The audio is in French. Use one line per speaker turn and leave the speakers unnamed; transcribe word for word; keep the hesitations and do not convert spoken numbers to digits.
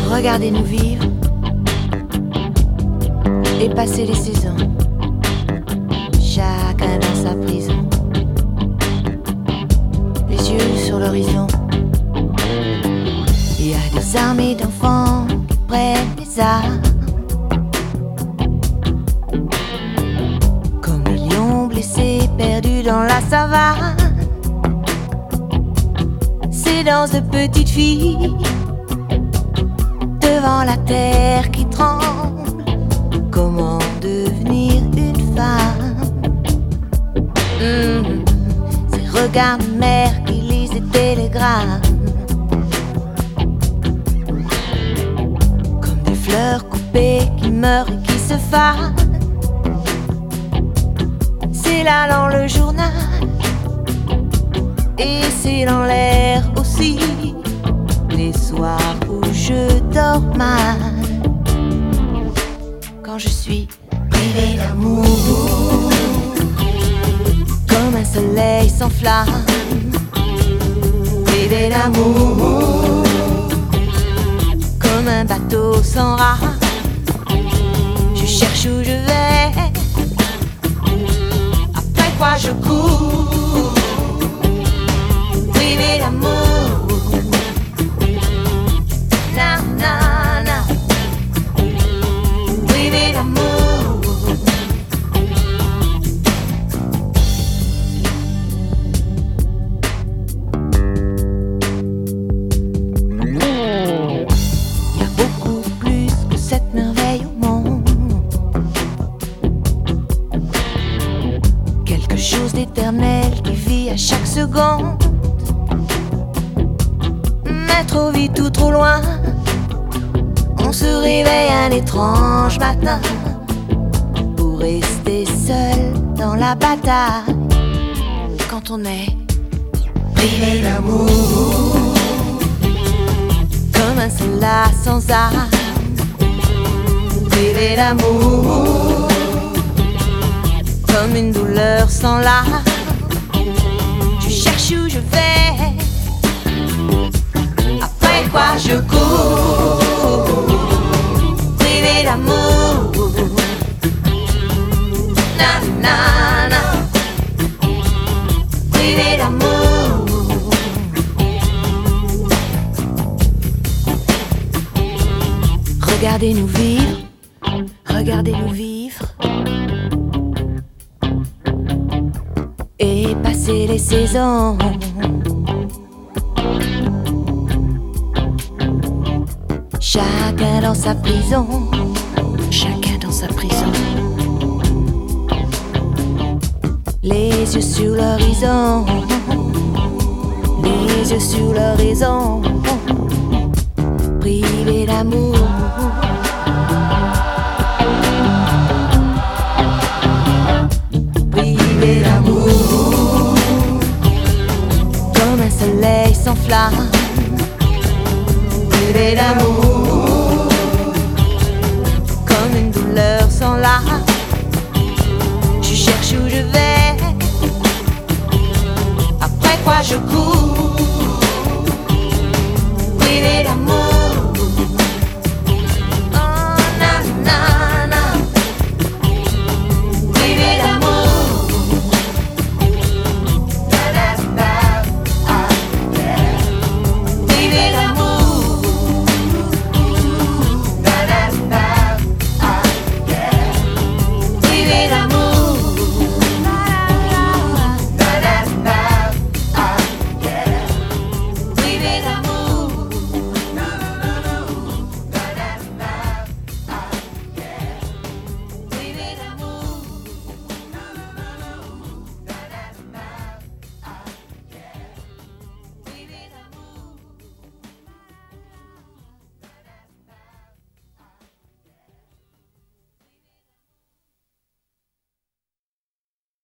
Regardez-nous vivre et passer les saisons, chacun dans sa prison, les yeux sur l'horizon. Il y a des armées d'enfants qui prennent les armes, comme des lions blessés perdus dans la savane. Ces danses de petites filles devant la terre qui tremble. Comment devenir une femme? mmh. Ces regards de mère qui lisent des télégrammes, comme des fleurs coupées qui meurent et qui se fanent. C'est là dans le journal et c'est dans l'air aussi, les soirs où je dors mal, quand je suis privée d'amour, comme un soleil sans flamme, privée d'amour, comme un bateau sans rame. Je cherche où je vais, après quoi je cours, privée d'amour. Chose d'éternel qui vit à chaque seconde, mais trop vite ou trop loin. On se réveille un étrange matin pour rester seul dans la bataille, quand on est privé d'amour, comme un soldat sans armes, privé d'amour, comme une douleur sans larmes. Je cherche où je vais, après quoi je cours, privé d'amour. Na na na, privé d'amour. Regardez-nous vivre, regardez-nous vivre, et passer les saisons, chacun dans sa prison, chacun dans sa prison, les yeux sur l'horizon, les yeux sur l'horizon, privé d'amour. Privé d'amour, comme un soleil sans flamme, privé d'amour, comme une douleur sans larmes. Je cherche où je vais, après quoi je cours.